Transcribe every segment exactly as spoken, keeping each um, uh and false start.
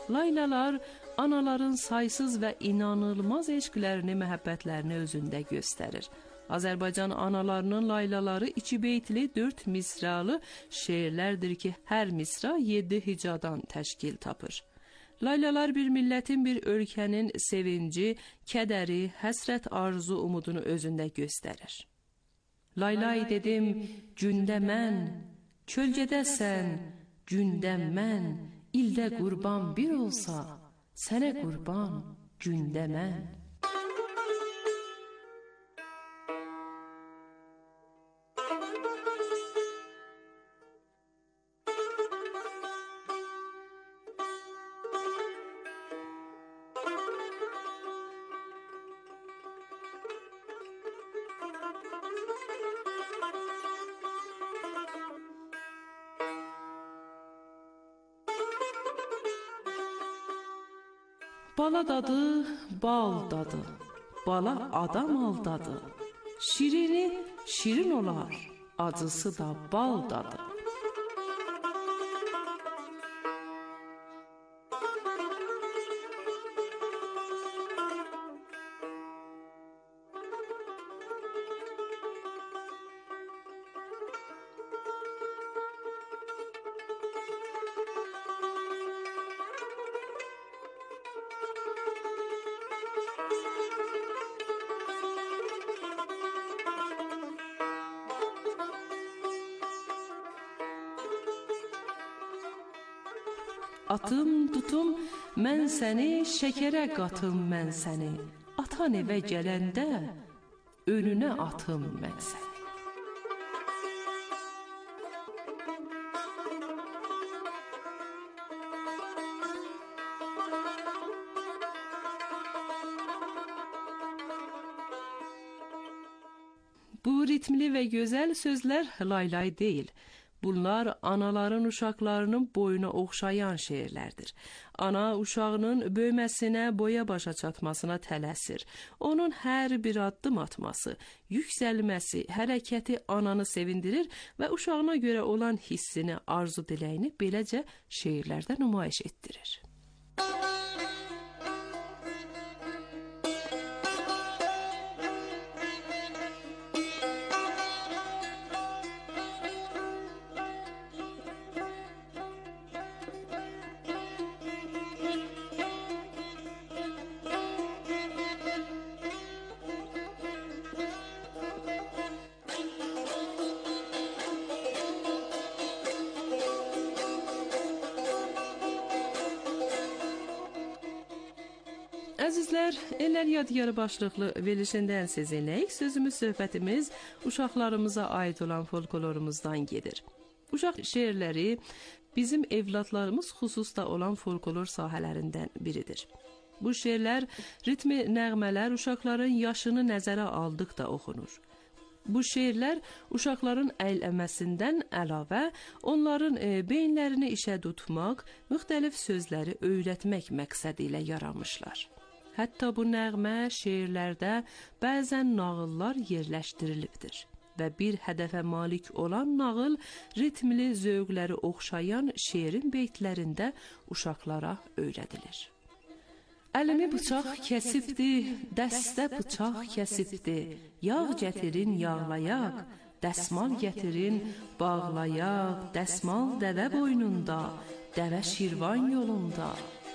Laylalar anaların saysız və inanılmaz eşqlərini, məhəbbətlərini özündə göstərir. Azərbaycan analarının laylaları iki beytli, dörd misralı şeirlərdir ki, hər misra yedi hicadan təşkil tapır. Laylalar bir millətin, bir ölkənin sevinci, kədəri, həsrət, arzu, umudunu özündə göstərir. Laylay dedim, gündə mən, kölgədəsən, gündə mən, ildə qurban bir olsa, sənə qurban, gündə mən. Bala dadı, bal dadı, bala adam aldadı. Şirini şirin olar, acısı da bal dadı. Atım, tutum, mən səni, şəkərə qatım mən səni. Atan evə gələndə, önünə atım mən səni. Bu ritmli və gözəl sözlər laylay deyil. Bunlar anaların uşaqlarının boyuna oxşayan şeirlərdir. Ana uşağının böyüməsinə, boya başa çatmasına tələsir. Onun hər bir addım atması, yüksəlməsi, hərəkəti ananı sevindirir və uşağına görə olan hissini, arzu diləyini beləcə şeirlərdə nümayiş etdirir. Əzizlər, Ellər Yadigarı başlıqlı verilişindən sizinləyik. Sözümüz, söhbətimiz uşaqlarımıza aid olan folklorumuzdan gedir. Uşaq şeirləri bizim evladlarımız xüsusda olan folklor sahələrindən biridir. Bu şeirlər, ritmi nəğmələr uşaqların yaşını nəzərə aldıqda oxunur. Bu şeirlər uşaqların əylənməsindən əlavə onların e, beyinlərini işə tutmaq, müxtəlif sözləri öyrətmək məqsədi ilə yaranmışlar. Hətta bu nəğmə şeirlərdə bəzən nağıllar yerləşdirilibdir və bir hədəfə malik olan nağıl ritmli zövqləri oxşayan şeirin beytlərində uşaqlara öyrədilir. Əlimi bıçaq kəsibdi, dəstə bıçaq kəsibdi, yağ gətirin yağlayaq, dəsmal gətirin bağlayaq, dəsmal dəvə boynunda, dəvə şirvan yolunda.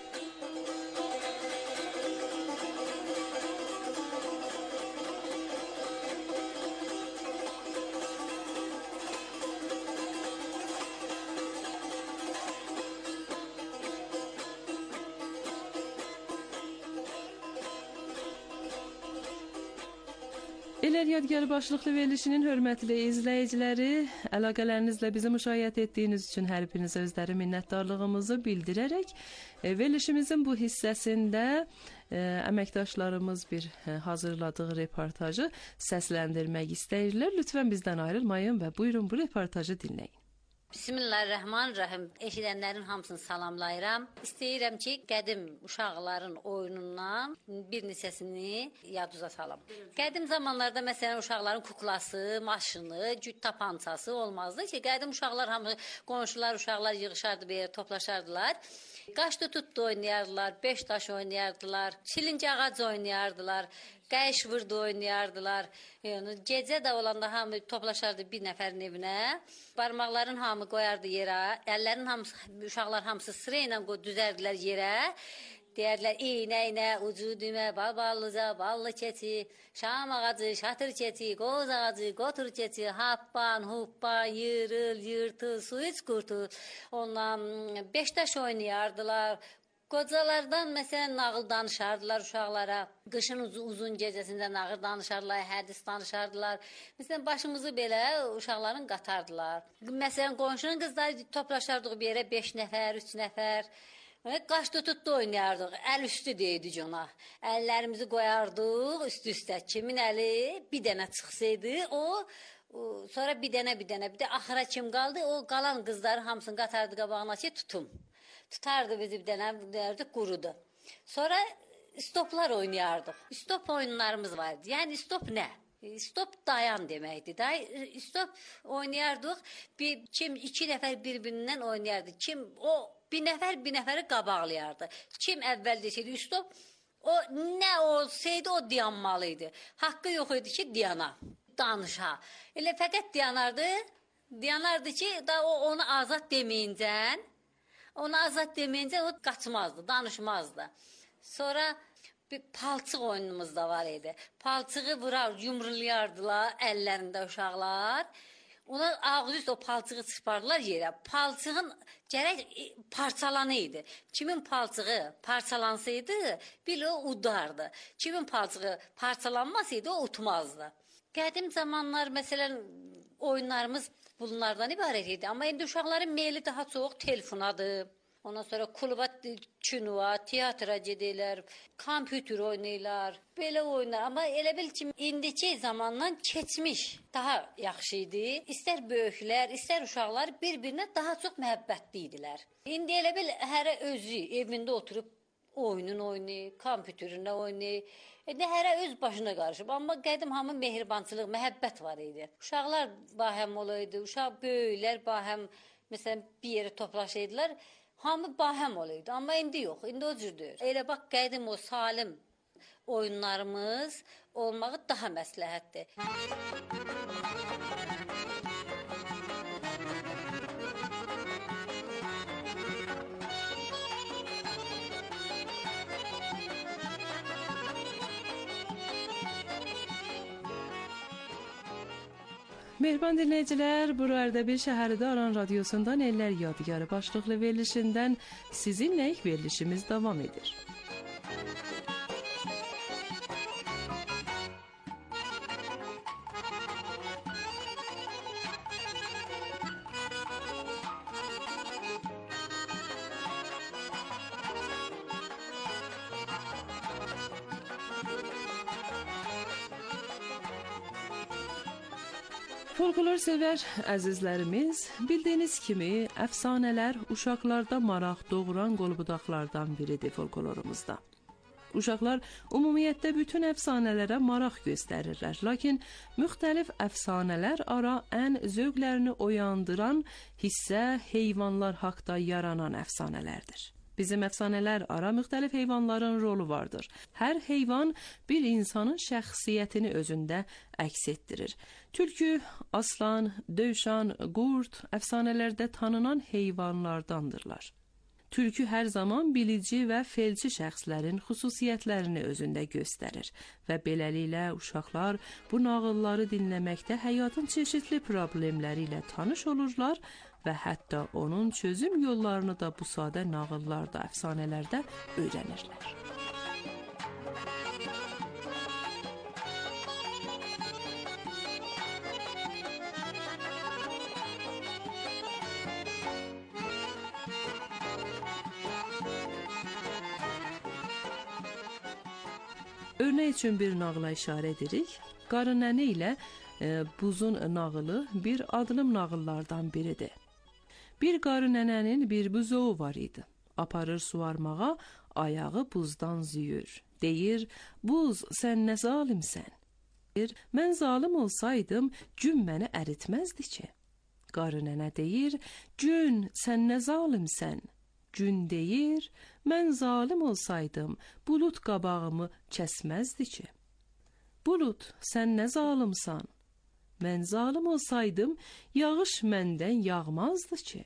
Ellər Yadigarı başlıqlı verilişinin hörmətli izləyiciləri, əlaqələrinizlə bizi müşayiət etdiyiniz üçün hər birinizə özləri minnətdarlığımızı bildirərək, verilişimizin bu hissəsində e, əməkdaşlarımız bir e, hazırladığı reportajı səsləndirmək istəyirlər. Lütfən bizdən ayrılmayın və buyurun bu reportajı dinləyin. Bismillahirrahmanirrahim. Eşidənlərin hamısını salamlayıram. İstəyirəm ki, qədim uşaqların oyunundan bir neçəsini yaduza salam. Qədim zamanlarda məsələn uşaqların kuklası, maşını, cüt tapancası olmazdı ki, qədim uşaqlar hamı qonşular, uşaqlar yığışardı, belə toplaşardılar. Qaş tutdu oynayardılar, beş daş oynayardılar, çilinci ağac oynayardılar, qəyiş vurdu oynayardılar. Yəni gecə də olanda hamı toplaşardı bir nəfərin evinə. Barmaqların hamı qoyardı yerə, əllərin hamısı uşaqlar hamısı sıra ilə düzərdilər yerə. Deyərlər, iynə, iynə, ucu düymə, bal ballıca, ballı keçi, şam ağacı, şatır keçi, qoz ağacı, qotur keçi, happan, huppan, yırıl, yırtıl, su iç qurtul. Ondan beş daş oynayardılar. Qocalardan məsələn nağıl danışardılar uşaqlara. Qışın uzun, uzun gecəsində nağıl danışardılar, hədis danışardılar. Məsələn başımızı belə uşaqların qatardılar. Məsələn qonşunun qızları toplaşardıq bir yerə beş nəfər, üç nəfər. Qaş tutdu oynayardıq. Əl üstü deyidik ona. Əllərimizi qoyardıq üst-üstə. Kimin əli bir dənə çıxsaydı, o, o sonra bir dənə, bir dənə, bir də axıra kim qaldı, o qalan qızları hamısını qatardı qabağına ki, tutum. Tutardı bizi bir dənə, derdik, qurudu. Sonra stoplar oynayardıq. Stop oyunlarımız vardı. Yəni stop nə? Stop dayan deməkdir. Stop oynayardıq. Bir, kim iki nəfər bir-birindən oynayardı. Kim o bir nəfər bir nəfəri qabaqlayardı. Kim əvvəl desəydi stop, o nə olsaydı o dayanmalıydı. Haqqı yox idi ki, dayana, danışa. Elə fəqət dayanardı. Dayanardı ki, da o onu azad deməyincən, onu azad deməyincən o qaçmazdı, danışmazdı. Sonra bir palçıq oyunumuz da var idi. Palçığı vurar, yumrulayardılar əllərində uşaqlar. Ona ağzı üstə o palçığı çıxardılar yerə. Palçığın gərək parçalanı idi. Kimin palçığı parçalansaydı, bil o udardı. Kimin palçığı parçalanmasaydı, o utmazdı. Qədim zamanlar, məsələn, oyunlarımız bunlardan ibarət idi. Amma indi uşaqların meyli daha çox telefonadır. Ondan sonra kluba, kinoa, teatra gedirlər, kompüter oynayırlar, belə oyunlar. Amma elə bil ki, indiki zamandan keçmiş daha yaxşı idi. İstər böyüklər, istər uşaqlar bir-birinə daha çox məhəbbətli idilər. İndi elə bil hərə özü evində oturub oyunun oynayır, kompüterində oynayır. İndi hərə öz başına qarışıb. Amma qədim hamı mehribançılıq, məhəbbət var idi. Uşaqlar bahəm olaydı, uşaq böyüklər bahəm, məsələn, bir yerə toplaşırdılar. Hamı bahəm olaydı, amma indi yox, indi o cürdür. Elə bax, qədim o salim oyunlarımız olmağı daha məsləhətdir. Mehriban dinləyicilər, bu Ərdəbil şəhərində Aran Radiosundan Ellər Yadigarı başlıqlı verilişindən sizinləyik verilişimiz davam edir. Folklor sevər əzizlərimiz, bildiyiniz kimi əfsanələr uşaqlarda maraq doğuran qolbudaqlardan biridir folklorumuzda. Uşaqlar ümumiyyətlə bütün əfsanələrə maraq göstərirlər, lakin müxtəlif əfsanələr ara ən zövqlərini oyandıran hissə heyvanlar haqda yaranan əfsanələrdir. Bizim əfsanələr ara müxtəlif heyvanların rolu vardır. Hər heyvan bir insanın şəxsiyyətini özündə əks etdirir. Tülkü, aslan, dövşan, qurd əfsanələrdə tanınan heyvanlardandırlar. Tülkü hər zaman bilici və felci şəxslərin xüsusiyyətlərini özündə göstərir və beləliklə uşaqlar bu nağılları dinləməkdə həyatın çeşitli problemləri ilə tanış olurlar və hətta onun çözüm yollarını da bu sadə nağıllarda, əfsanələrdə öyrənirlər. Örnek üçün bir nağıla işarə edirik. Qarı nənə ilə e, buzun nağılı bir adlım nağıllardan biridir. Bir qarı nənənin bir buzovu var idi. Aparır suvarmağa, ayağı buzdan züyür. Deyir, buz, sən nə zalimsən? Deyir, mən zalim olsaydım, gün məni əritməzdi ki. Qarı nənə deyir, gün, sən nə zalimsən? Gün deyir, mən zalim olsaydım, bulut qabağımı kəsməzdi ki. Bulut, sən nə zalimsan? Mən zalim olsaydım, yağış məndən yağmazdı ki.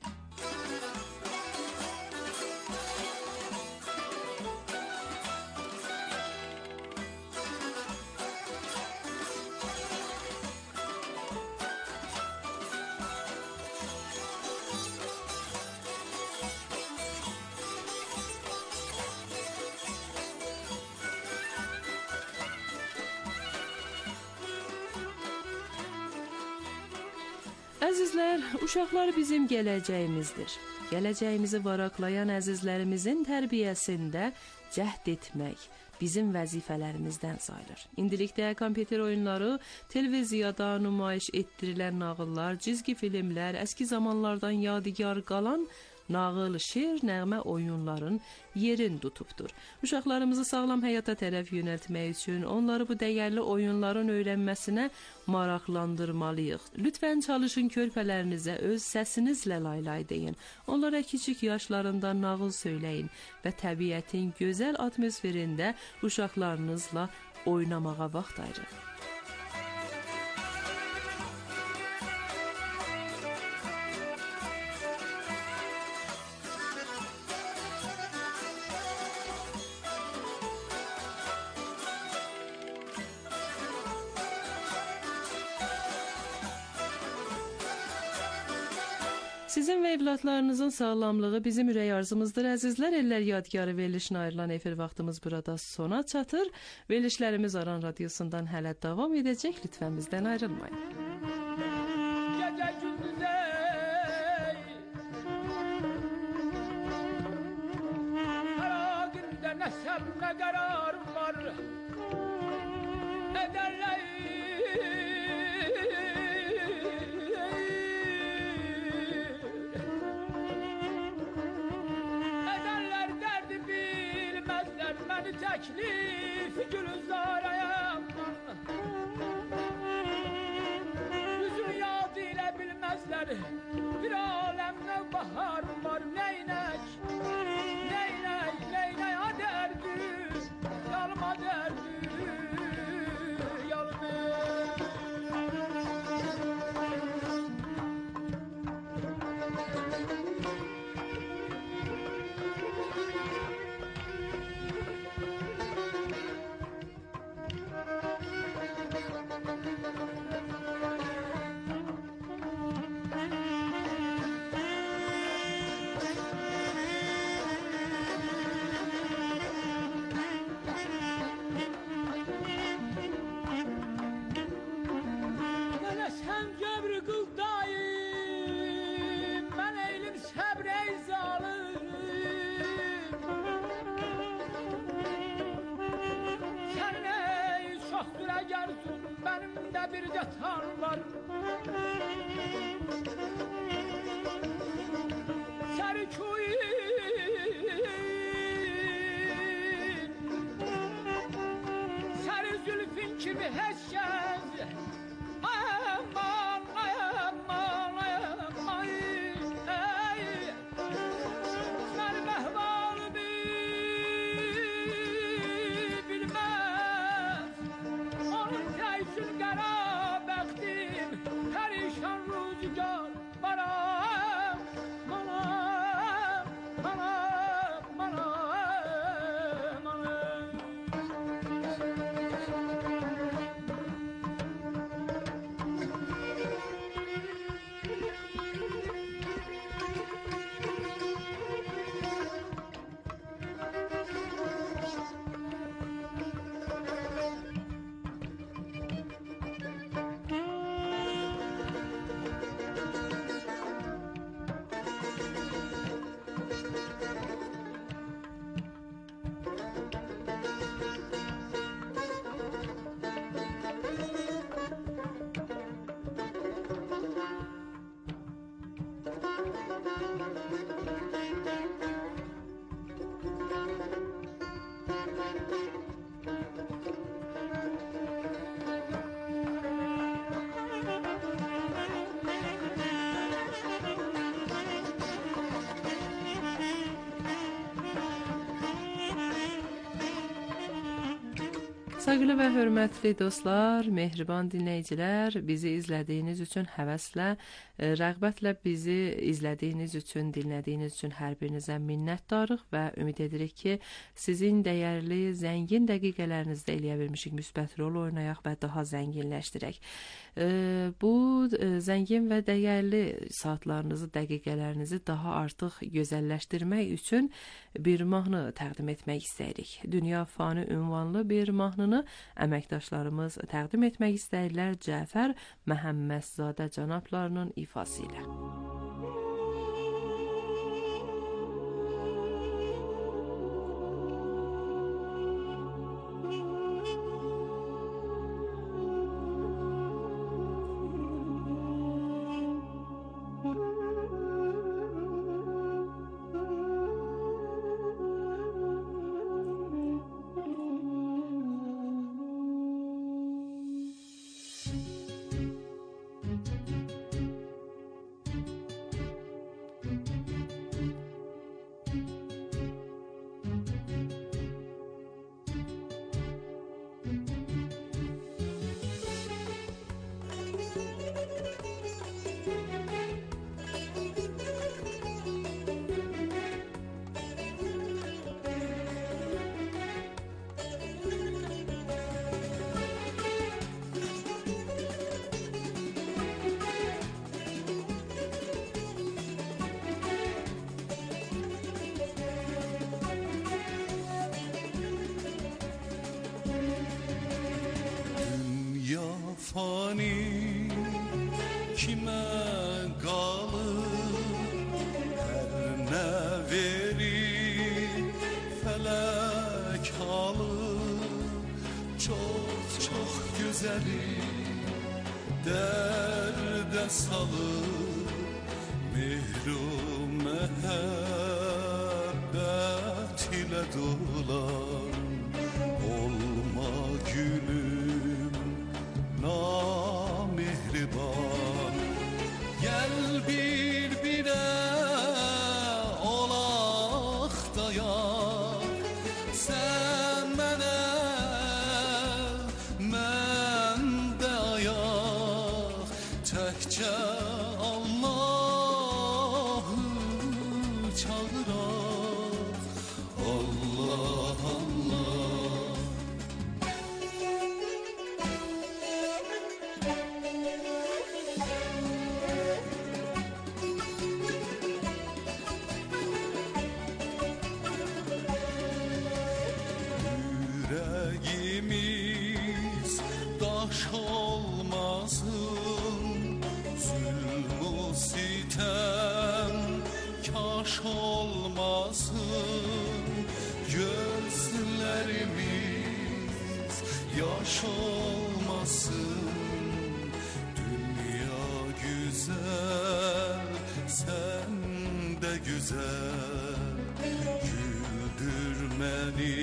Əzizlər, uşaqlar bizim gələcəyimizdir. Gələcəyimizi varaqlayan əzizlərimizin tərbiyəsində cəhd etmək bizim vəzifələrimizdən sayılır. İndilikdə kompüter oyunları, televiziyada nümayiş etdirilən nağıllar, cizgi filmlər, əski zamanlardan yadigar qalan nağıl, şeir, nəğmə oyunların yerin tutubdur. Uşaqlarımızı sağlam həyata tərəf yönəltmək üçün onları bu dəyərli oyunların öyrənməsinə maraqlandırmalıyıq. Lütfən çalışın körpələrinizə öz səsinizlə laylay deyin. Onlara kiçik yaşlarında nağıl söyləyin və təbiətin gözəl atmosferində uşaqlarınızla oynamağa vaxt ayırın. Sizin və evlatlarınızın sağlamlığı bizim ürək arzumuzdur. Əzizlər, Ellər Yadgarı verilişinə ayrılan efir vaxtımız burada sona çatır. Verilişlərimiz Aran Radiosundan hələ davam edəcək. Lütfən bizdən ayrılmayın. Gecə gündüz ey, hər gündə nə səbr, nə qərarım var. Edərlər təklif gülüzarayam. Yüzün yad ilə bilməzlər, bir aləmdə bahar var. Neynək, neynək, neynək, ha dərdi, yalma dərdi, yalma. Benim de bir yatan var. Serkuyin Seri zülfün kimi heşkez. Aman, aman, aman, ey sen mehvalımı bilmez. Onun teyzül qara bəxti Sevgili və hörmətli dostlar, mehriban dinləyicilər, bizi izlədiyiniz üçün həvəslə, rəğbətlə bizi izlədiyiniz üçün, dinlədiyiniz üçün hər birinizə minnətdarıq və ümid edirik ki, sizin dəyərli, zəngin dəqiqələrinizdə eləyə bilmişik, müsbət rol oynayaq və daha zənginləşdirək. Bu zəngin və dəyərli saatlarınızı, dəqiqələrinizi daha artıq gözəlləşdirmək üçün bir mahnı təqdim etmək istəyirik. Dünya fani ünvanlı bir mahnını əməkdaşlarımız təqdim etmək istəyirlər Cəfər Məhəmmədzadə cənablarının ifası ilə. Fani kime qalır, hər nə verir, fələk alır. Çox, çox gözəli dərdə salır, mehru məhəbbət ilə dolar. Olma gülüm namehriban, gel bir-birə olaq dayan. Sən mənə, mən də ayaq, təkcə Allahı çağıraq. Allah, Allah. Yüreğimiz daş olmasın, zulmü sitem kaş olmasın. Gözlerimiz yaş olmasın. Dünya güzel, sen de güzel. Güldür beni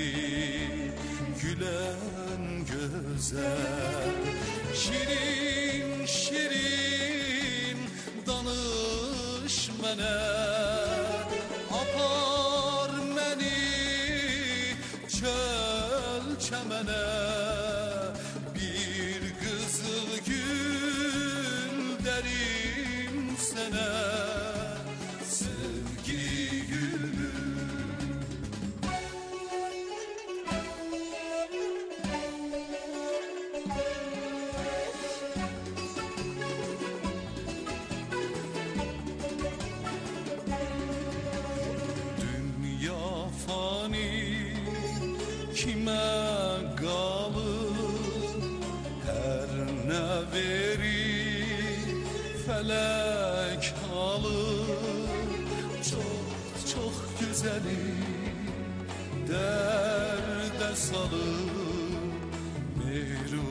gülen güzel. Şirin şirin danış mənə, apar məni çöl çəmənə. Bir qızıl gül dərim sənə, sevgi gülüm. Kime qalır, hər nə verir, fələk alır. Çox, çox gözəli dərdə salır, mehru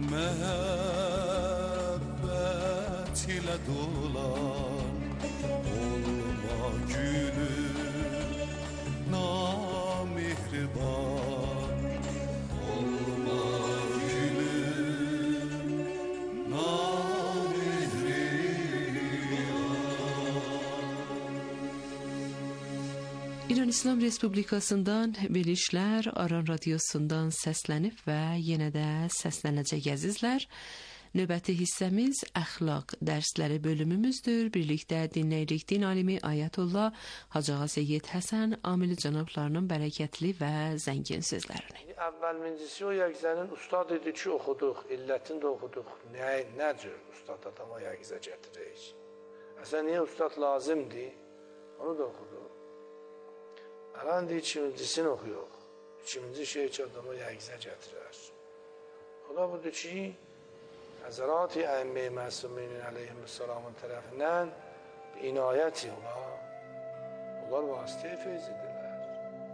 məhəbbət ilə dolar. Olma gülüm namehriban, olma gülüm namehriban. İran İslam Respublikasından verilişlər Aran Radiosundan səslənib və yenə də səslənəcək əzizlər. Növbəti hissəmiz əxlaq dərsləri bölümümüzdür. Birlikdə dinləyirik din alimi Ayətullah Hacı Seyyid Həsən Amili cənablarının bərəkətli və zəngin sözlərini. Əvvəlmincisi o yəqzənin ustad idi ki, oxuduq, illətini də oxuduq. Nə, nə cür ustad adama yəqzə gətirik? Əsən niyə ustad lazımdır? Onu da oxuduq. Alan deyir, ikincisini oxuyuq. İkinci şey ki, adama yəqzə gətirir. O da budur ki, Həzərat-i Əmmə-i Məsuminin əleyhissalamın tərəfindən inayəti ola, onlar vasitə-i feyz edirlər.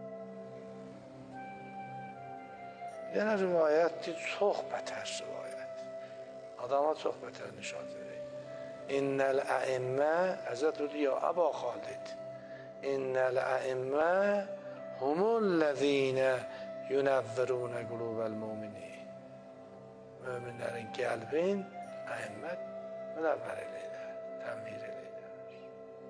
Yəni, rivayətdir, çox bətər rivayət. Adama çox bətər nişad verir. İnnəl əimmə, Həzət budur, ya Əba Xalid, İnnəl əimmə humullezine yunəvvirunə qulubəl müminin. Möminlərin qəlbin əimmət münəvvər eləyirlər, təmvir eləyirlər.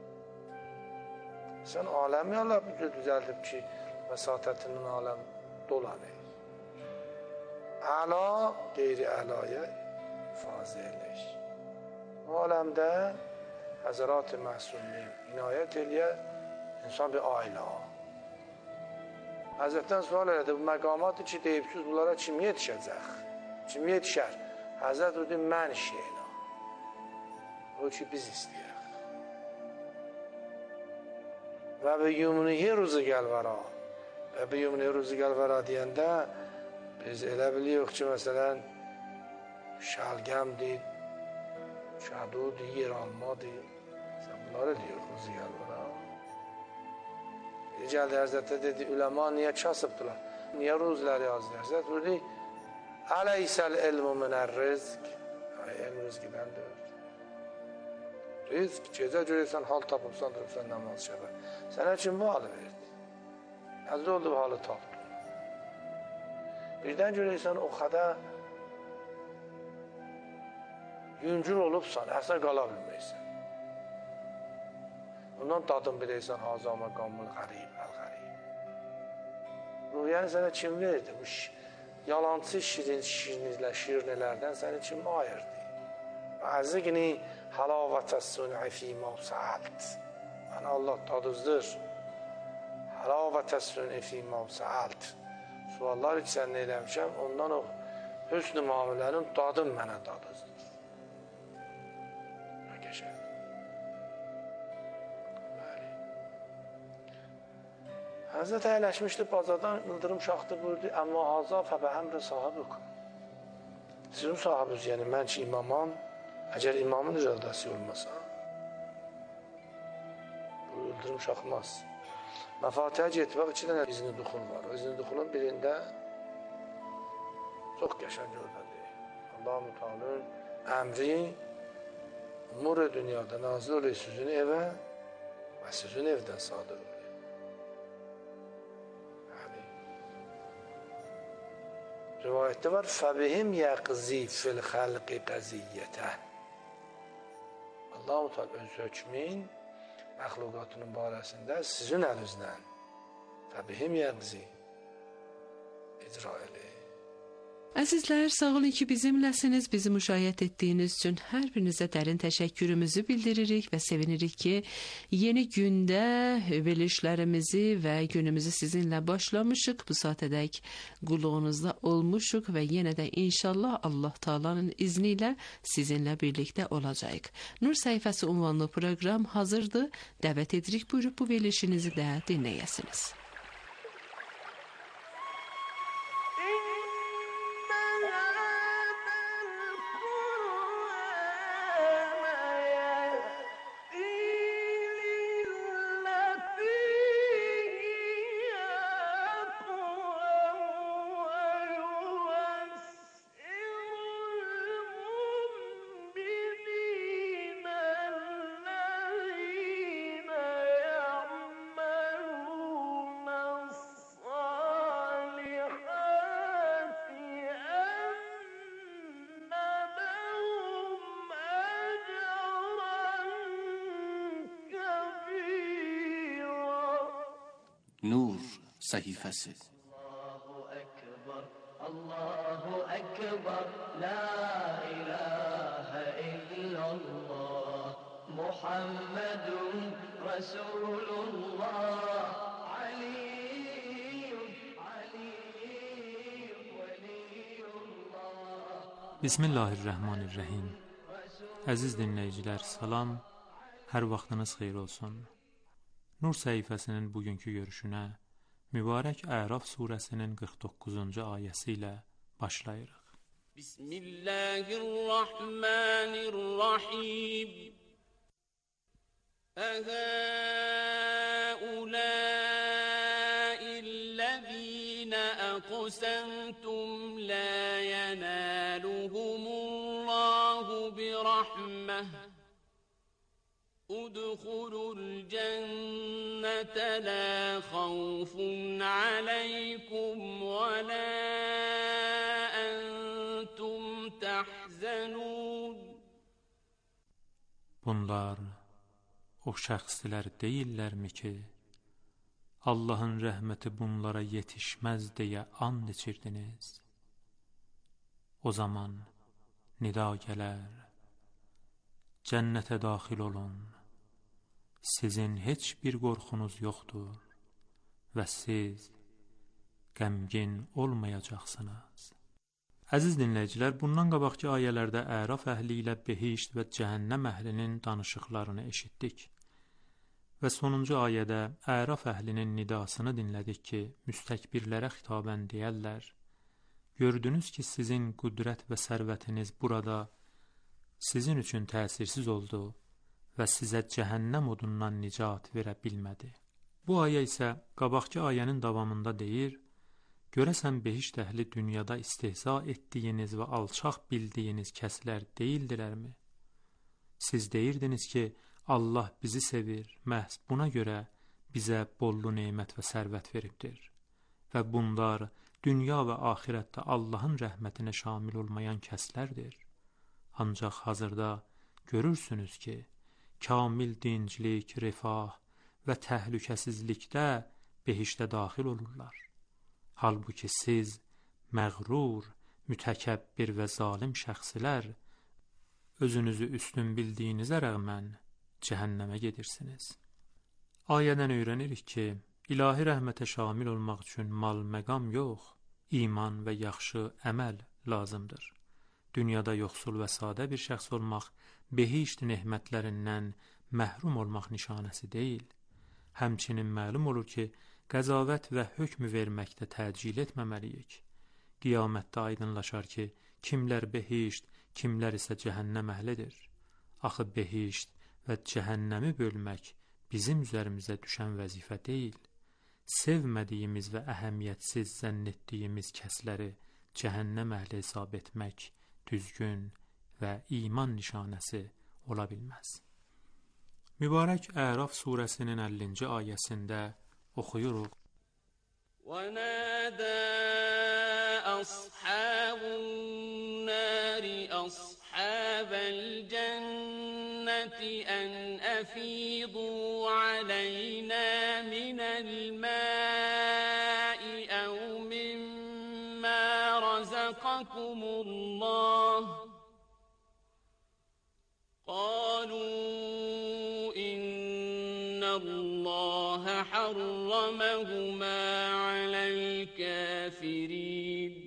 Sən aləmi Allah bir düzəldib ki, vəsatətinin aləm dolanır. Əla, qeyri əlaya fazillik. O aləmdə Həzərat-ı Məsummin inayət eləyər, insan bir ailə. Həzrətdən sual elədi, bu məqamatı ki, deyibsiz, bunlara kim yetişəcək? Kim yetişər? Həzrət o deyir, mən şeyina. O ki, biz istəyək. Və bi yumnihi ruzu gəlvəra. Və bi yumnihi ruzu gəlvəra deyəndə, biz elə biliyoruz ki, məsələn, şəlgəmdir, şədudur, yer almadır. Sən bunları deyir, ruzu gəlvəra. Bir gəldi Həzrətə dedi, üləma niyə kasıbdılar? Niyə ruzləri yazdı? Həzrət bu deyir, Ələysəl ilmu minər rizq. Elm rizqidəndir. Rizq, gecə görürsən, hal tapıbsan, durubsan, namaz şəbər. Sənə kim bu halı verdi? Həzr oldu bu halı tapdın. Birdən görürsən, o qədər yüngül olubsan, əsər qala bilməksən. Ondan dadın biləysən, hazama qamul qərib, əl-qərib. Ruhiyyəni sənə kim verdi? Bu yalancı şirin şirinlə, şirinlərdən səni kim ayırdı? Əziqni həlavətəs-sün'i fîmə səalt. Mənə Allah dadızdır. Həlavətəs-sün'i fîmə səalt. Suallar ki, sən nə eləmişəm, ondan o hüsn-ü müamilənin dadın mənə dadızdır. Nə qəşəng. Həzrət əyləşmişdi bazadan, ıldırım şaxtı buyurdu, əmmə haza fəbə əmrə sahibikum. Sizin sahibiniz, yəni mən ki imamam, əgər imamın iradəsi olmasa, bu ıldırım şaxmaz. Məfatihə getmək iki dənə izni duxul var. O izni duxulun birində çox qəşəng oradadır. Allah-u Teala'nın əmri umur dünyada nazil olur sizin evə və sizin evdən sadır olur. Rivayətdə var, fəbihim yəqzi fil xəlqi qəziyyətən. Allah-u Teala öz hökmün, məxluqatının barəsində sizin əlinizlə fəbihim yəqzi icra eləyir. Əzizlər, sağ olun ki, bizimləsiniz, bizi müşahidə etdiyiniz üçün hər birinizə dərin təşəkkürümüzü bildiririk və sevinirik ki, yeni gündə verilişlərimizi və günümüzü sizinlə başlamışıq. Bu saatədək qulluğunuzda olmuşuq və yenə də inşallah Allah Taala'nın izni ilə sizinlə birlikdə olacağıq. Nur səhifəsi ünvanlı proqram hazırdır. Dəvət edirik, buyurub bu verilişinizi də dinləyəsiniz. Nur səhifəsi. Allahu Ekber, la ilahe illallah, Muhammedun Resulullah, Aliyyun, Aliyyun, Veliyullah. Bismillahirrahmanirrahim. Əziz dinləyicilər, salam, hər vaxtınız xeyir olsun. Nur səhifəsinin bugünkü görüşünə mübarək Əraf surəsinin qırx doqquzuncu ayəsi ilə başlayırıq. Bismillahirrahmanirrahim. Əhaulâillezîne aqsemtum la yenâluhumullâhu birahmeh. ادخلوا الجنة لا خوف عليكم ولا أنتم تحزنون. Bunlar o şəxslər deyillərmi ki, Allahın rəhməti bunlara yetişməz deyə and içirdiniz? O zaman nida gələr, cənnətə daxil olun. Sizin heç bir qorxunuz yoxdur və siz qəmgin olmayacaqsınız. Əziz dinləyicilər, bundan qabaqki ayələrdə Əraf əhli ilə behişt və cəhənnəm əhlinin danışıqlarını eşitdik. Və sonuncu ayədə Əraf əhlinin nidasını dinlədik ki, müstəkbirlərə xitabən deyərlər: gördünüz ki, sizin qüdrət və sərvətiniz burada sizin üçün təsirsiz oldu və sizə cəhənnəm odundan nicat verə bilmədi. Bu ayə isə qabaqki ayənin davamında deyir: görəsən behişt əhli dünyada istehza etdiyiniz və alçaq bildiyiniz kəslər deyildilərmi? Siz deyirdiniz ki, Allah bizi sevir, məhz buna görə bizə bollu nemət və sərvət veribdir. Və bunlar dünya və axirətdə Allahın rəhmətinə şamil olmayan kəslərdir. Ancaq hazırda görürsünüz ki, kamil dinclik, rifah və təhlükəsizlikdə behiştə daxil olurlar. Halbuki siz məğrur, mütəkəbbir və zalim şəxslər özünüzü üstün bildiyinizə rəğmən cəhənnəmə gedirsiniz. Ayədən öyrənirik ki, ilahi rəhmətə şamil olmaq üçün mal, məqam yox, iman və yaxşı əməl lazımdır. Dünyada yoxsul və sadə bir şəxs olmaq, behişt nemətlərindən məhrum olmaq nişanəsi deyil. Həmçinin məlum olur ki, qəzavət və hökm verməkdə təcil etməməliyik. Qiyamətdə aydınlaşar ki, kimlər behişt, kimlər isə cəhənnəm əhlidir. Axı behişt və cəhənnəmi bölmək bizim üzərimizə düşən vəzifə deyil. Sevmədiyimiz və əhəmiyyətsiz zənn etdiyimiz kəsləri cəhənnəm əhli hesab etmək düzgün və iman nişanəsi ola bilməz. Mübarək Əraf surəsinin əllinci ayəsində oxuyuruq: وَنَادَى أَصْحَابُ النَّارِ أَصْحَابَ الْجَنَّةِ أَنْ أَفِيضُوا عَلَيْنَا مِنَ الْمَاءِ أَوْ مِمَّا رَزَقَكُمُ اللَّهُ. قالوا إن الله حرمهما على الكافرين.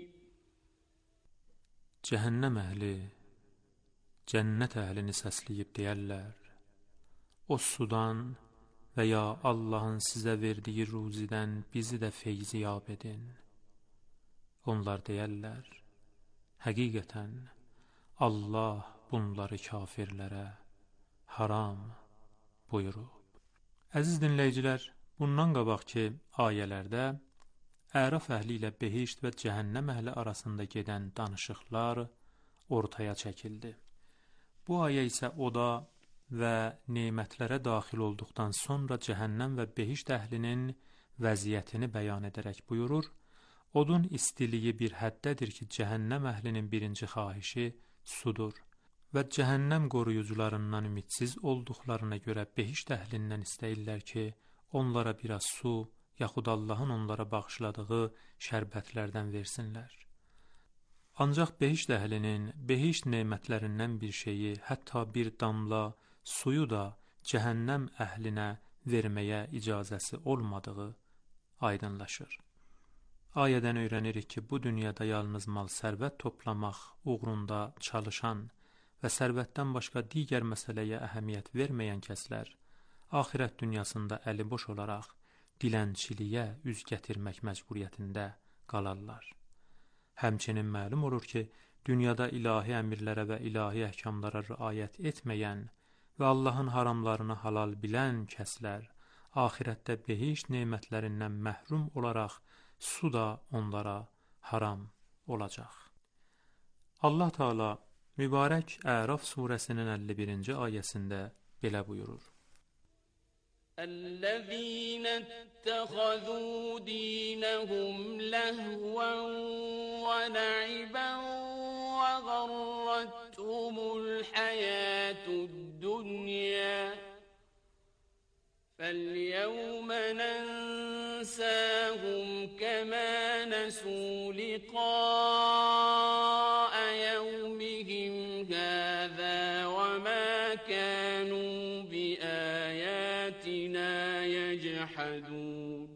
Cəhənnəm əhli cənnət əhlini səsləyib deyərlər: o sudan və ya Allahın sizə verdiyi ruzidən bizi də feyziyab edin. Onlar deyərlər: həqiqətən Allah bunları kafirlərə haram buyurub. Əziz dinləyicilər, bundan qabaqki ayələrdə Əraf əhli ilə behişt və cəhənnəm əhli arasında gedən danışıqlar ortaya çəkildi. Bu ayə isə oda və nemətlərə daxil olduqdan sonra cəhənnəm və behişt əhlinin vəziyyətini bəyan edərək buyurur: odun istiliyi bir həddədir ki, cəhənnəm əhlinin birinci xahişi sudur və cəhənnəm qoruyucularından ümidsiz olduqlarına görə behişt əhlindən istəyirlər ki, onlara biraz su yaxud Allahın onlara bağışladığı şərbətlərdən versinlər. Ancaq behişt əhlinin behişt nemətlərindən bir şeyi, hətta bir damla suyu da cəhənnəm əhlinə verməyə icazəsi olmadığı aydınlaşır. Ayədən öyrənirik ki, bu dünyada yalnız mal sərvət toplamaq uğrunda çalışan və sərvətdən başqa digər məsələyə əhəmiyyət verməyən kəslər, axirət dünyasında əli boş olaraq dilənçiliyə üz gətirmək məcburiyyətində qalarlar. Həmçinin məlum olur ki, dünyada ilahi əmirlərə və ilahi əhkamlara riayət etməyən və Allahın haramlarını halal bilən kəslər, axirətdə behişt nemətlərindən məhrum olaraq su da onlara haram olacaq. Allah Teala mübarək Əraf surəsinin əlli birinci ayəsində belə buyurur. الذين اتخذوا دينهم لهوا ولعبا وغرتهم الحياة الدنيا فاليوم ننساهم كما نسوا لقاء يومهم هذا وما كانوا بآياتنا يجحدون.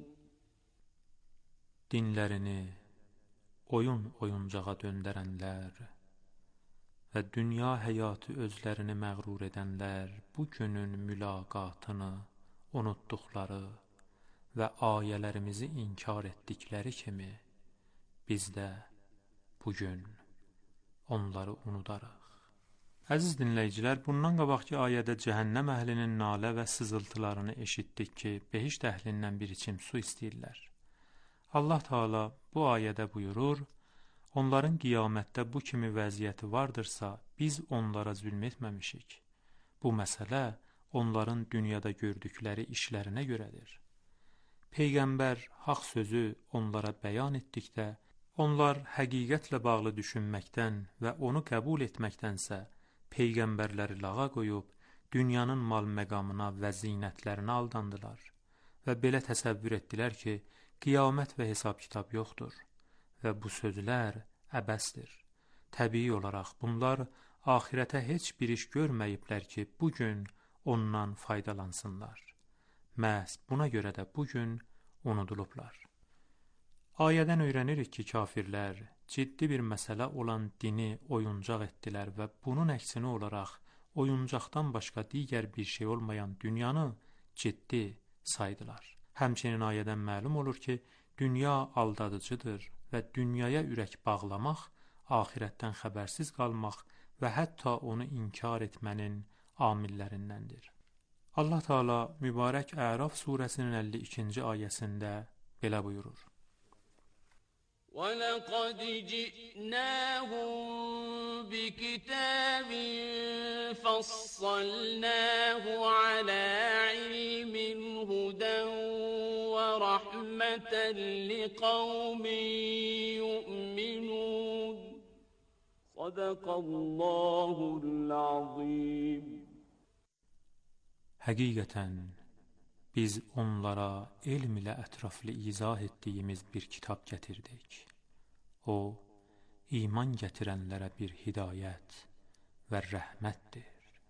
Dinlərini oyun oyuncağa döndərənlər və dünya həyatı özlərini məğrur edənlər bu günün mülaqatını unutduqları və ayələrimizi inkar etdikləri kimi biz də bugün onları unudarıq. Əziz dinləyicilər, bundan qabaqki ayədə cəhənnəm əhlinin nalə və sızıltılarını eşitdik ki, behişt əhlindən bir içim su istəyirlər. Allah Teala bu ayədə buyurur, onların qiyamətdə bu kimi vəziyyəti vardırsa, biz onlara zülm etməmişik. Bu məsələ onların dünyada gördükləri işlərinə görədir. Peyğəmbər haqq sözü onlara bəyan etdikdə, onlar həqiqətlə bağlı düşünməkdən və onu qəbul etməkdənsə, Peyğəmbərləri lağa qoyub, dünyanın mal məqamına və zinətlərinə aldandılar və belə təsəvvür etdilər ki, qiyamət və hesab kitab yoxdur və bu sözlər əbəsdir. Təbii olaraq bunlar axirətə heç bir iş görməyiblər ki, bugün ondan faydalansınlar. Məhz buna görə də bugün unudulublar. Ayədən öyrənirik ki, kafirlər ciddi bir məsələ olan dini oyuncaq etdilər və bunun əksini olaraq oyuncaqdan başqa digər bir şey olmayan dünyanı ciddi saydılar. Həmçinin ayədən məlum olur ki, dünya aldadıcıdır və dünyaya ürək bağlamaq, axirətdən xəbərsiz qalmaq və hətta onu inkar etmənin amillərindəndir. Allah Teala mübarək Əraf surəsinin əlli ikinci ayəsində belə buyurur. وَلَقَدْ جِئْنَاهُمْ بِكِتَابٍ فَصَّلْنَاهُ عَلَى عِلْمٍ هُدًى وَرَحْمَةً لِقَوْمٍ يُؤْمِنُونَ. صَدَقَ اللَّهُ الْعَظِيمُ. Həqiqətən biz onlara elm ilə ətraflı izah etdiyimiz bir kitab gətirdik. O, iman gətirənlərə bir hidayət və rəhmətdir.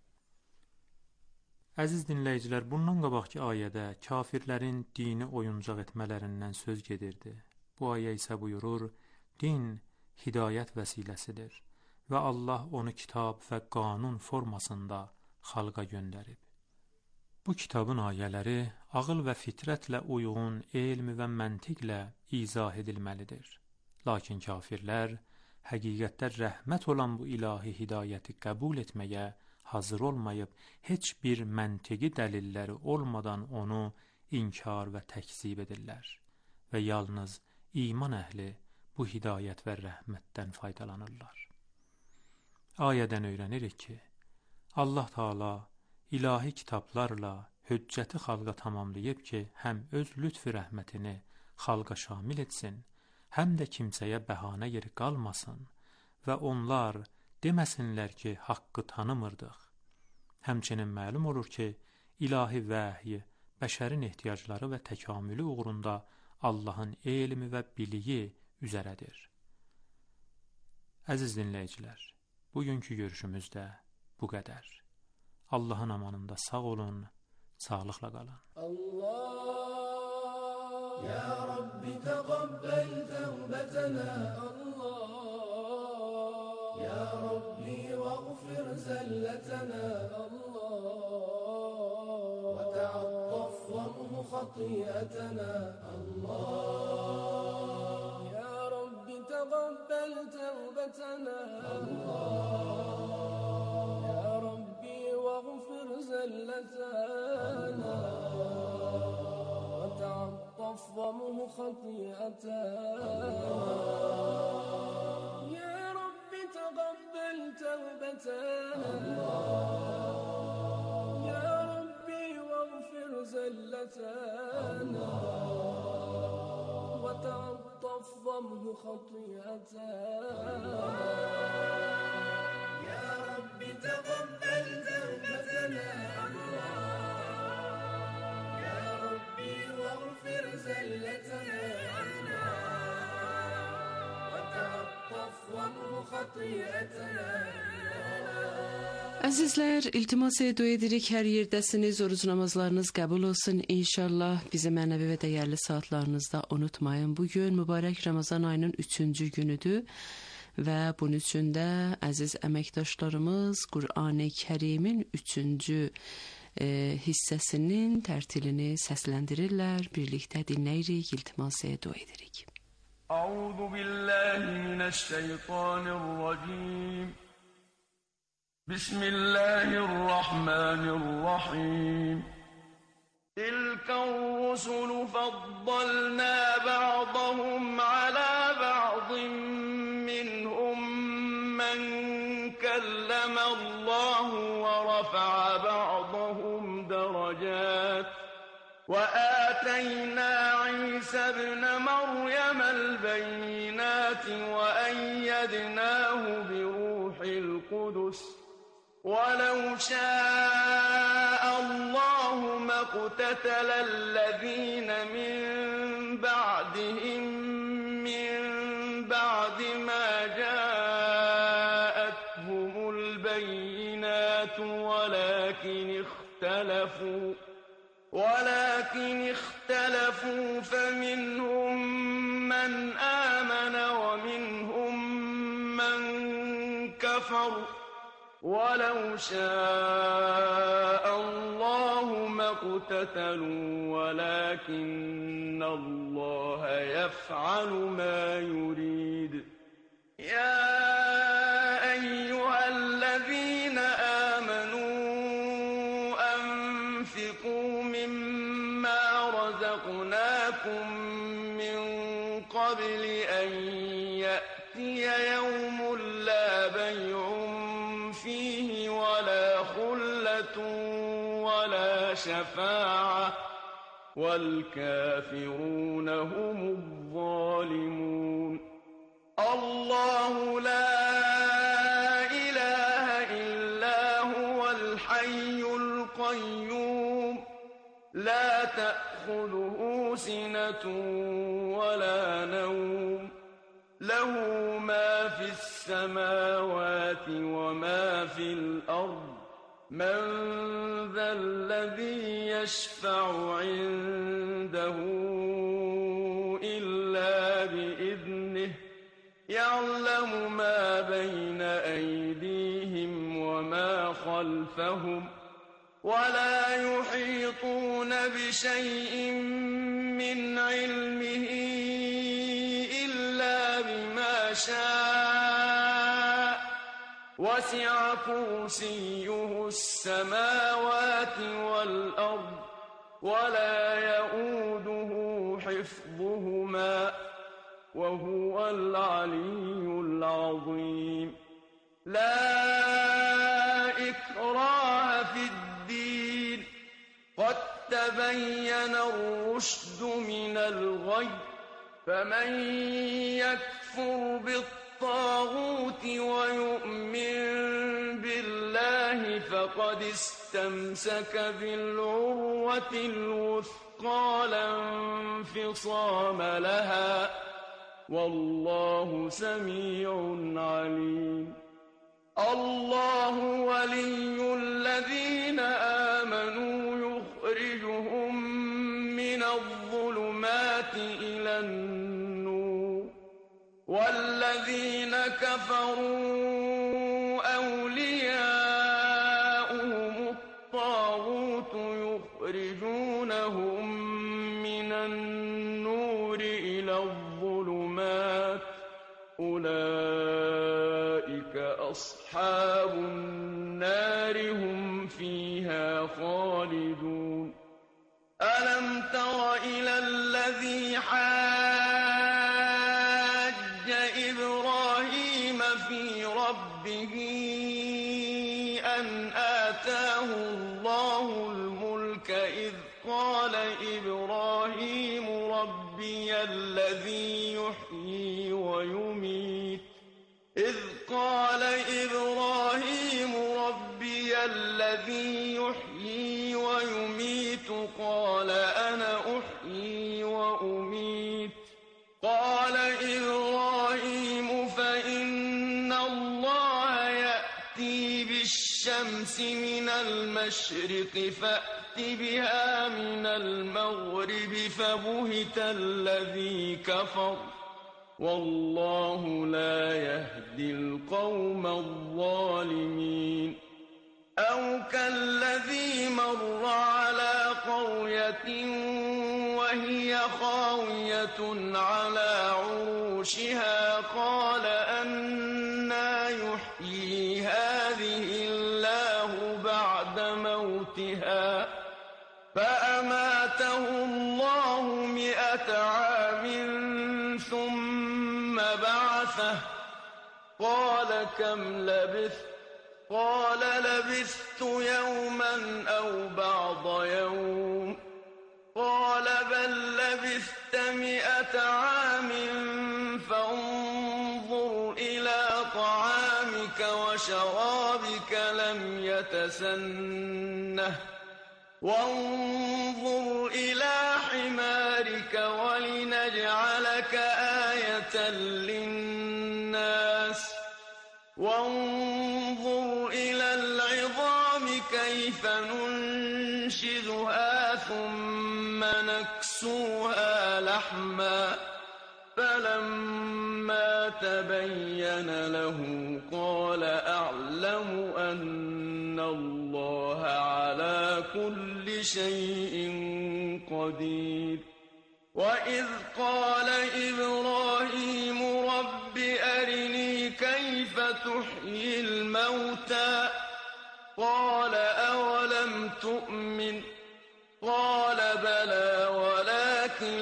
Əziz dinləyicilər, bundan qabaqki ayədə kafirlərin dini oyuncaq etmələrindən söz gedirdi. Bu ayə isə buyurur, din hidayət vəsiləsidir və Allah onu kitab və qanun formasında xalqa göndərib. Bu kitabın ayələri ağıl və fitrətlə uyğun elm və məntiqlə izah edilməlidir. Lakin kafirlər həqiqətdə rəhmət olan bu ilahi hidayəti qəbul etməyə hazır olmayıb, heç bir məntiqi dəlilləri olmadan onu inkar və təkzib edirlər və yalnız iman əhli bu hidayət və rəhmətdən faydalanırlar. Ayədən öyrənirik ki, Allah Teala ilahi kitablarla hüccəti xalqa tamamlayıb ki, həm öz lütf rəhmətini xalqa şamil etsin, həm də kimsəyə bəhanə yeri qalmasın və onlar deməsinlər ki, haqqı tanımırdıq. Həmçinin məlum olur ki, ilahi vəhy bəşərin ehtiyacları və təkamülü uğrunda Allahın elmi və biliyi üzərədir. Əziz dinləyicilər, bugünkü görüşümüzdə bu qədər. Allahın amanında sağ olun, sağlıqla qalın. Allah, ya Rabbi təqabbel təvbətənə. Allah, ya Rabbi vəğfir zəlletənə. Allah, və tə'attaf vəmhu xatiyyətənə. Allah, ya Rabbi təqabbel təvbətənə. Allah, ya Rabbi vəğfir zəlletənə. وتعطف ومه خطيئتنا يا رب تقبل توبتنا يا ربي واغفر زلتنا وتعطف ومه خطيئتنا يا رب تقبل توبتنا واغفر زلتنا وتعطف ومه خطيئتنا. Əzizlər, iltimas edu edirik, hər yerdəsiniz, oruc namazlarınız qəbul olsun inşallah. Bizi mənəvi və dəyərli saatlarınızda unutmayın. Bugün mübarək Ramazan ayının üçüncü günüdür və bunun üçün də əziz əməkdaşlarımız Qur'an-ı Kərimin üçüncü E, hissəsinin tərtilini səsləndirirlər. Birlikdə dinləyirik, iltimas dua edirik. Əuzu billahi minəşşeytanirracim. Bismillahirrahmanirrahim. Tilkər-rusulu faddalna ba'dahum ala ba'din minhum men kəlləm Allahu və rəfə'ə ba'dahum درجات وآتينا عيسى ابن مريم البينات وأيدناه بروح القدس ولو شاء الله ما اقتتل الذين من بعدهم من بعد ما جاءتهم البينات ولكن اختلفوا ولكن اختلفوا فمنهم من آمن ومنهم من كفر ولو شاء الله ما اقتتلوا ولكن الله يفعل ما يريد. يا أيها الذين آمنوا من قبل أن يأتي يوم لا بيع فيه ولا خلة ولا شفاعة والكافرون هم الظالمون. الله لا إله إلا هو الحي القيوم لا تأخذه سنة ولا نوم له ما في السماوات وما في الأرض من ذا الذي يشفع عنده إلا بإذنه يعلم ما بين أيديهم وما خلفهم ولا يحيطون بشيء من علمه إلا بما شاء وسع كرسيه السماوات والأرض ولا يؤوده حفظهما وهو العلي العظيم. لا إكراه في الدين قد تبين الرشد من الغي فمن يكفر بالطاغوت ويؤمن بالله فقد استمسك واستمسك بالعروة الوثقى لا انفصام لها والله سميع عليم الله ولي الذين آمنوا يخرجهم من الظلمات إلى النور والذين كفروا أولياؤهم الطاغوت يخرجونهم من النور إلى الظلمات أولئك أصحاب النار هم فيها خالدون ألم تر إلى الذي حاج إبراهيم في ربه أن آتاه الله الملك إذ قال إبراهيم ربي الذي يحيي ويميت إذ قال إبراهيم ربي الذي يحيي ويميت قال أنا أحيي وأميت قال إبراهيم فإن الله يأتي بالشمس من المشرق فأت بها من المغرب فبهت الذي كفر والله لا يهدي القوم الظالمين أو كالذي مر على قرية وهي خاوية على عروشها قال أنى يحيي هذه الله بعد موتها فأماته الله مئة عام ثم بعثه قال كم لبثت قال لبثت يوما أو بعض يوم قال بل لبثت مئة عام فانظر إلى طعامك وشرابك لم يتسنه وانظر إلى حمارك ولنجعلك آية للناس وانظر إلى العظام كيف ننشزها ثم نكسوها لحما فلما تبين له قال أعلم أن الله على كل شيء قدير وإذ قال إبراهيم رب أرني كيف تحيي الموتى قال أولم تؤمن قال بلى ولكن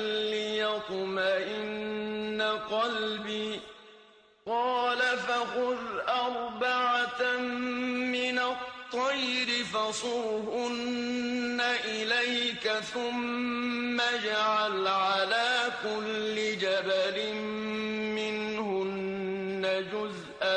ليطمئن قلبي قال فخذ أربعة من الطير فصرهن إليك ثم اجعل على كل جبل منهن جزءا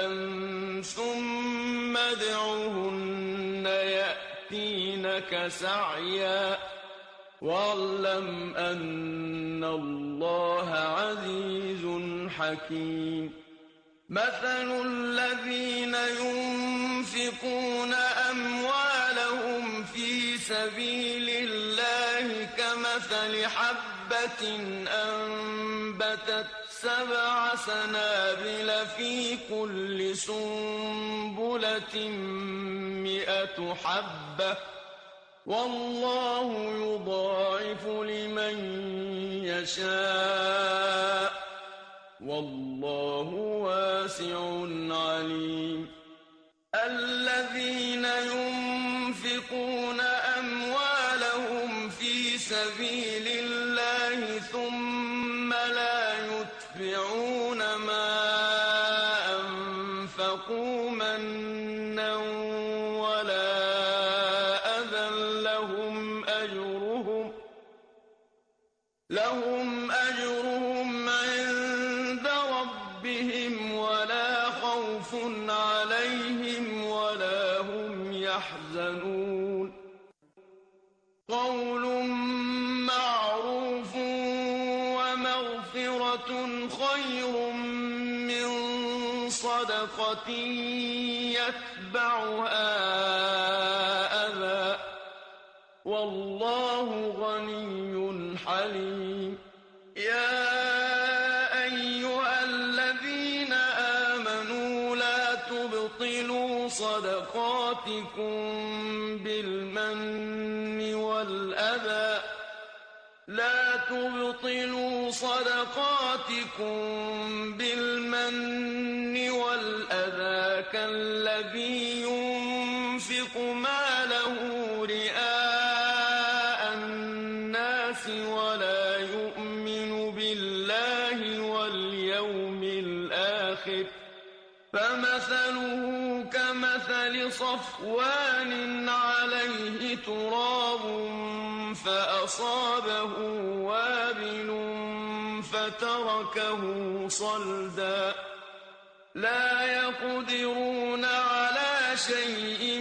ثم ادعهن يأتينك سعيا واعلم أن الله عزيز حكيم مثل الذين ينفقون أموالهم في سبيل الله كمثل حبة أنبتت سبع سنابل في كل سنبلة مئة حبة والله يضاعف لمن يشاء والله واسع عليم الذين ينفقون أموالهم في سبيل الله ثم لا يتبعون ما أنفقوا منا ولا أذى لهم أجرهم لهم أجرهم عند ربهم ولا خوف عليهم ولا هم يحزنون مغفرة خير من صدقة يتبعها أذى والله غني حليم يا أيها الذين آمنوا لا تبطلوا صدقاتكم بالمن والأذى لا تبطلوا صدقاتكم بالمن والأذى كالذي ينفق ماله رئاء الناس ولا يؤمن بالله واليوم الآخر فمثله كمثل صفوان عليه تراب فأصابه وابل فتركه صلدا لا يقدرون على شيء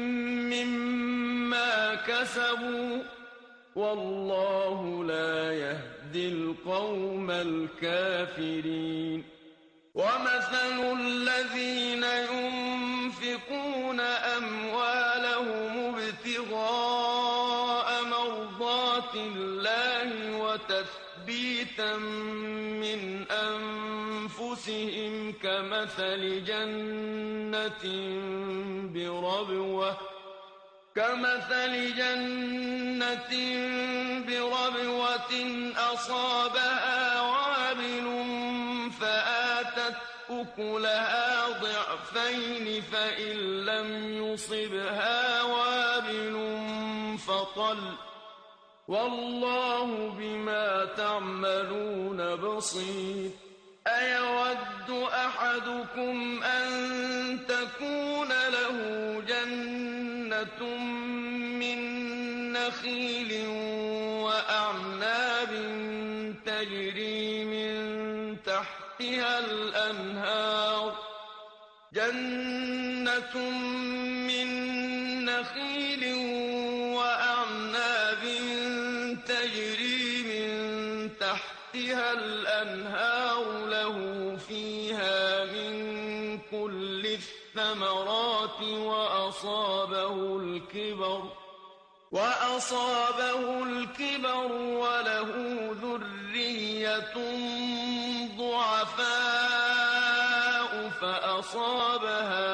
مما كسبوا والله لا يهدي القوم الكافرين ومثل الذين ينفقون أموالهم ابتغاء مرضات الله وتثبيتا من أنفسهم كمثل جنة بربوة كمثل جنة بربوة أصابها وابل فآتت أكلها ضعفين فإن لم يصبها وابل فطل والله بما تعملون بصير أيود أحدكم أن تكون له جنة من نخيل وأعناب تجري من تحتها الأنهار جنة من نخيل وأعناب تجري من تحتها الأنهار له فيها من كل الثمرات وأصابه الكبر وأصابه الكبر وله ذرية ضعفاء فأصابها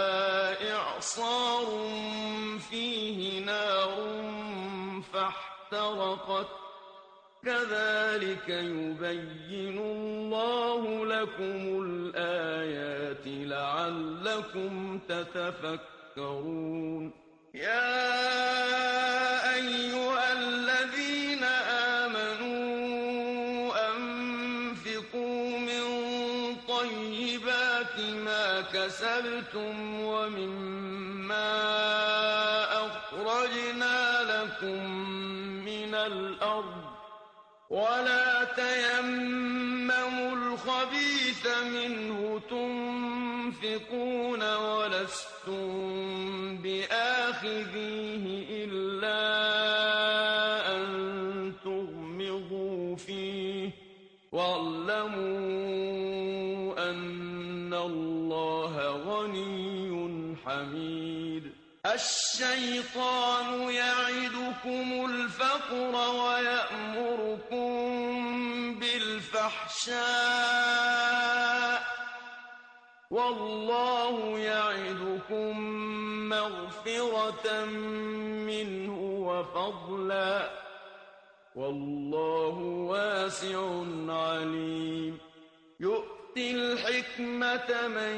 إعصار فيه نار فاحترقت كذلك يبين الله لكم الآيات لعلكم تتفكرون يا أيها الذين آمنوا أنفقوا من طيبات ما كسبتم ومما أخرجنا لكم من الأرض ولا تيمموا الخبيث منه تنفقون ولستم بآخذيه إلا أن تغمضوا فيه واعلموا أن الله غني حميد الشيطان يعدكم الفقر ويأمركم بالفحشاء والله يعدكم مغفرة منه وفضلا والله واسع عليم يؤتي الحكمة من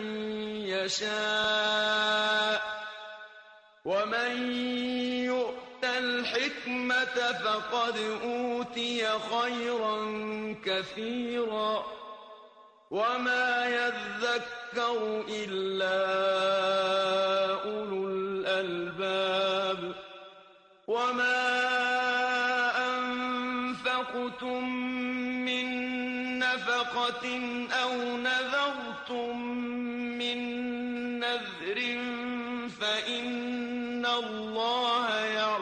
يشاء ومن يؤت الحكمة فقد أوتي خيرا كثيرا وما يذكر إلا أولو الألباب وما أنفقتم من نفقة أو نذرتم من نذر فإن الله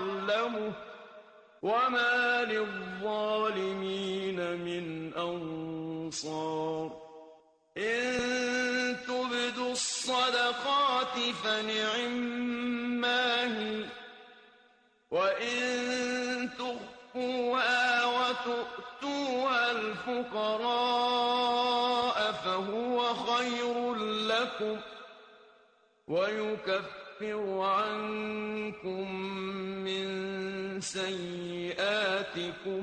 يعلمه وما للظالمين من أنصار الأنصار إن تبدوا الصدقات فنعما هي وإن تخفوها وتؤتوها الفقراء فهو خير لكم ويكفر عنكم من سيئاتكم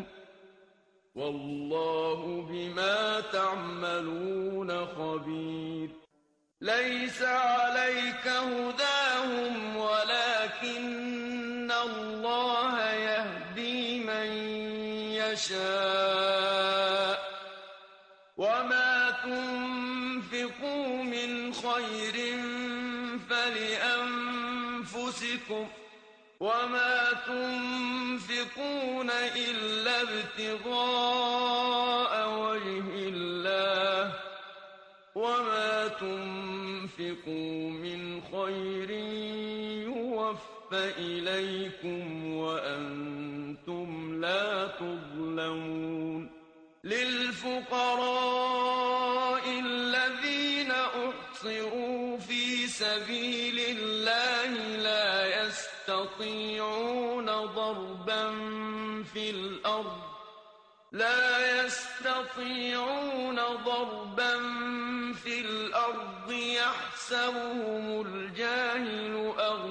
والله بما تعملون خبير ليس عليك هداهم ولكن الله يهدي من يشاء وما تنفقوا من خير فلأنفسكم وما تنفقون إلا ابتغاء وجه الله وما تنفقوا من خير يوفى إليكم وأنتم لا تظلمون للفقراء الذين أحصروا في سبيل الله لا يستطيعون ضربا في الأرض لا يستطيعون ضربا في الأرض يحسبهم الجاهل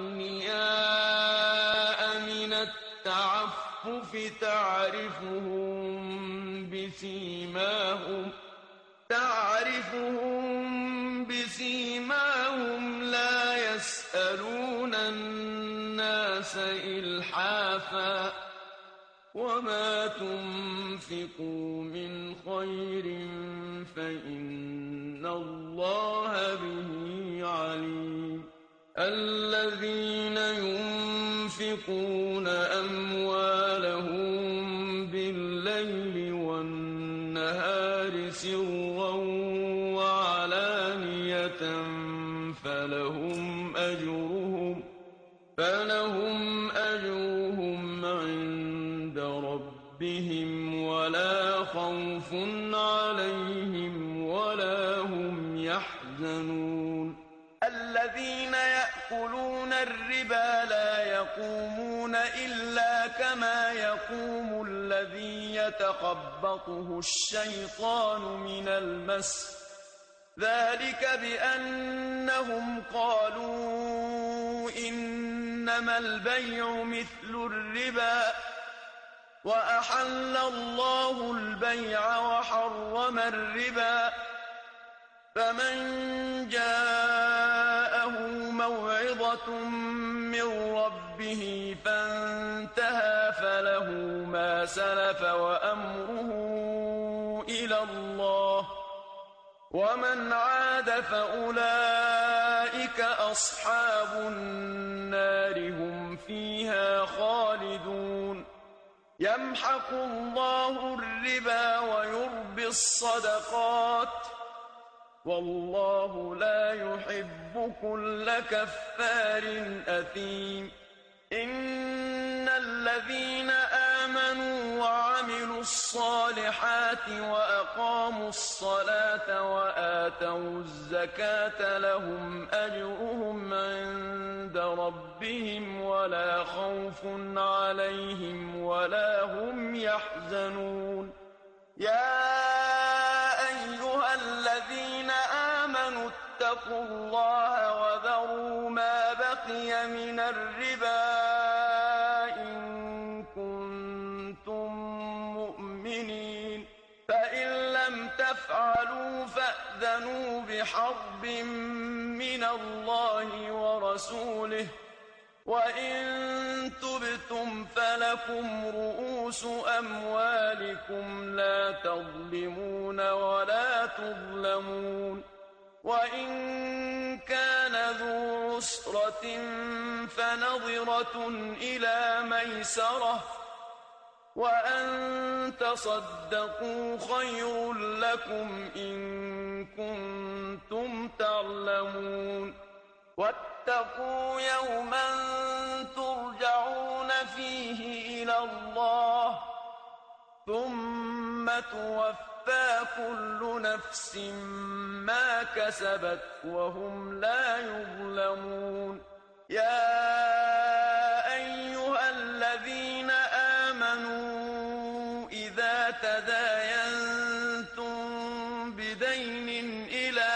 أغنياء من التعفف تعرفهم بسيماهم تعرفهم بسيماهم لا يسألون الناس إلحافا وما تنفقوا من خير فإن الله به عليم الذين ينفقون أموالهم بالليل والنهار سرا وعلانية فلهم أجرهم فلهم أجرهم عند ربهم ولا خوف عليهم ولا هم يحزنون الذين يأكلون الربا لا يقومون إلا كما يقوم الذي يتخبطه الشيطان من المس ذلك بأنهم قالوا إنما البيع مثل الربا وأحل الله البيع وحرم الربا فمن جاءه موعظة من ربه فانتهى فله ما سلف وأمره إلى الله ومن عاد فأولئك أصحاب النار هم فيها خالدون يمحق الله الربا ويربي الصدقات والله لا يحب كل كفار أثيم إن الذين آمنوا وعملوا الصالحات وأقاموا الصلاة وآتوا الزكاة لهم أجرهم عند ربهم ولا خوف عليهم ولا هم يحزنون يا أيها الذين آمنوا اتقوا الله وذروا ما بقي من الربا إن كنتم مؤمنين فإن لم تفعلوا فأذنوا بحرب من الله ورسوله وإن تبتم فلكم رؤوس أموالكم لا تظلمون ولا تظلمون وإن كان ذو عسرة فنظرة إلى ميسرة وأن تصدقوا خير لكم إن كنتم تعلمون واتقوا يوما ترجعون فيه إلى الله ثم توفى توفى كل نفس ما كسبت وهم لا يظلمون يا أيها الذين آمنوا إذا تداينتم بدين إلى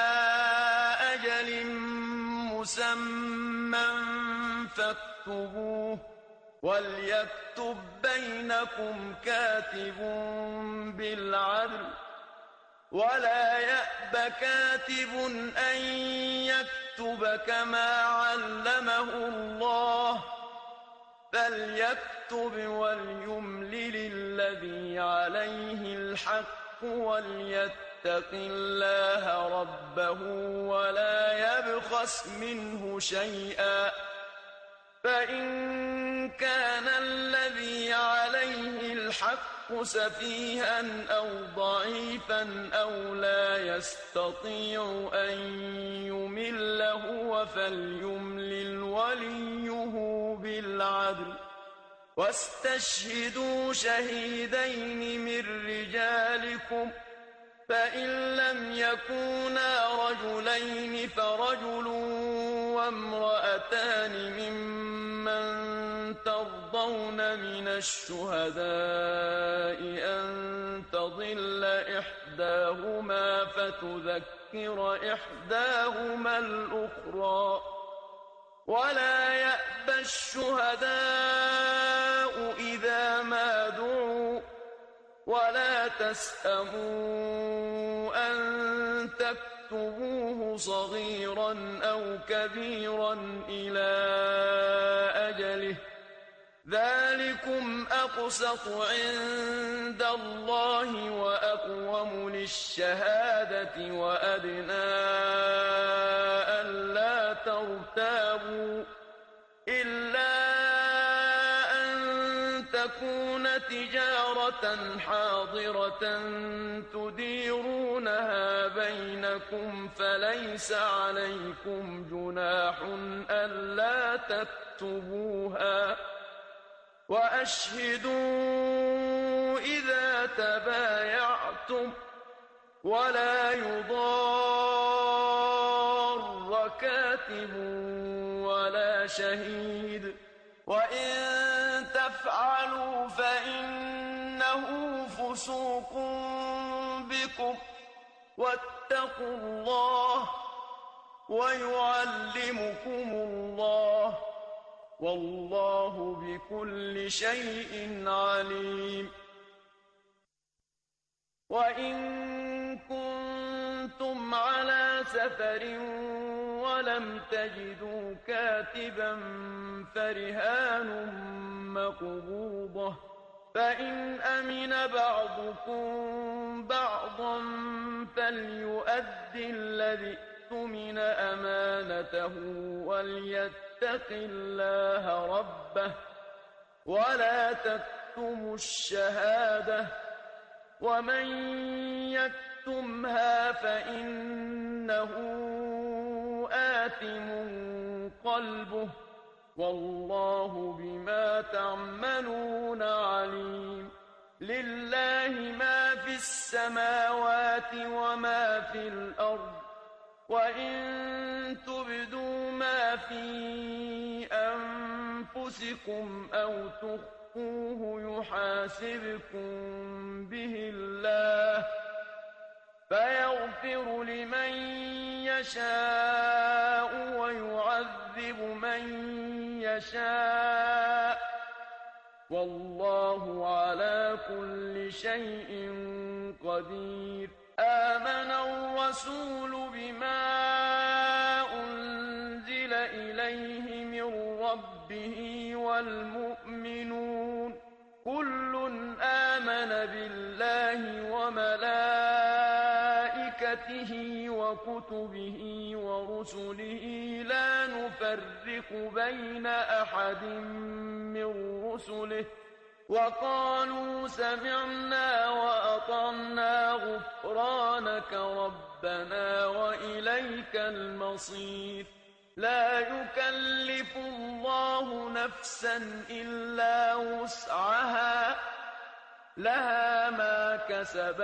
أجل مسمى فاكتبوه وليكتب بينكم كاتب بالعدل ولا يأب كاتب أن يكتب كما علمه الله فليكتب وليملل الذي عليه الحق وليتق الله ربه ولا يبخس منه شيئا فإن كان الذي عليه الحق سفيها أو ضعيفا أو لا يستطيع أن يمل هو فليملل وليه بالعدل واستشهدوا شهيدين من رجالكم فإن لم يكونا رجلين فرجل وامرأتان ممن ترضون من الشهداء أن تضل إحداهما فتذكر إحداهما الأخرى ولا يأبى الشهداء إذا ما دعوا ولا تسأموا أن تكتبوه صغيرا أو كبيرا إلى أجله ذلكم أقسط عند الله وأقوم للشهادة وأدنى ألا ترتابوا إلا أن تكون تجارة حاضرة تديرونها بينكم فليس عليكم جناح ألا تكتبوها وأشهدوا إذا تبايعتم ولا يضار كاتب ولا شهيد وإن تفعلوا فإنه فسوق بكم واتقوا الله ويعلمكم الله والله بكل شيء عليم وإن كنتم على سفر ولم تجدوا كاتبا فرهان مقبوضة فإن أمن بعضكم بعضا فليؤدي الذي اؤتمن أمانته وليتق الله ربه ولا تكتموا الشهادة ومن يكتمها فإنه آثم قلبه والله بما تعملون عليم لله ما في السماوات وما في الأرض وإن تبدوا ما في أنفسكم أو تخفوه يحاسبكم به الله فيغفر لمن يشاء ويعذب من يشاء والله على كل شيء قدير آمن الرسول بما أنزل إليه من ربه والمؤمنون كل آمن بالله وملائكته وكتبه ورسله لا نفرق بين أحد من رسله وقالوا سمعنا وأطعنا غفرانك ربنا وإليك المصير لا يكلف الله نفسا إلا وسعها لها ما كسبت